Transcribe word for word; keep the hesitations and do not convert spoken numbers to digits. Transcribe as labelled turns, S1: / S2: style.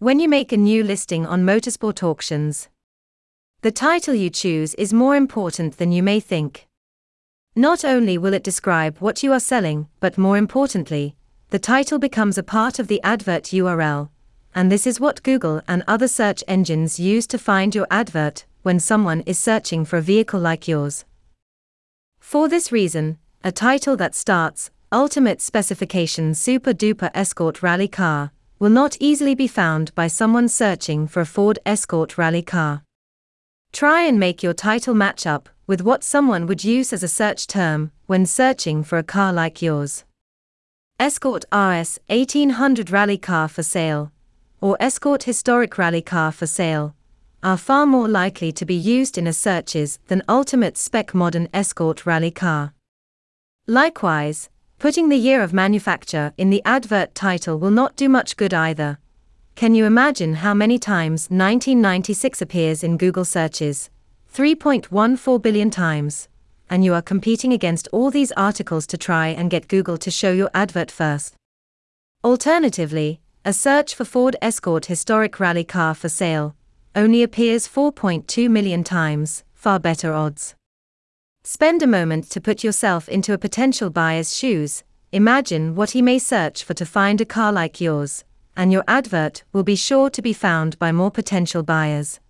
S1: When you make a new listing on Motorsport Auctions, the title you choose is more important than you may think. Not only will it describe what you are selling, but more importantly, the title becomes a part of the advert U R L, and this is what Google and other search engines use to find your advert when someone is searching for a vehicle like yours. For this reason, a title that starts, Ultimate Specification Super Duper Escort Rally Car, will not easily be found by someone searching for a Ford Escort rally car. Try and make your title match up with what someone would use as a search term when searching for a car like yours. Escort R S eighteen hundred Rally Car for Sale, or Escort Historic Rally Car for Sale, are far more likely to be used in a searches than Ultimate Spec Modern Escort Rally Car. Likewise, putting the year of manufacture in the advert title will not do much good either. Can you imagine how many times nineteen ninety-six appears in Google searches? three point one four billion times. And you are competing against all these articles to try and get Google to show your advert first. Alternatively, a search for Ford Escort Historic Rally Car for Sale only appears four point two million times, far better odds. Spend a moment to put yourself into a potential buyer's shoes. Imagine what he may search for to find a car like yours, and your advert will be sure to be found by more potential buyers.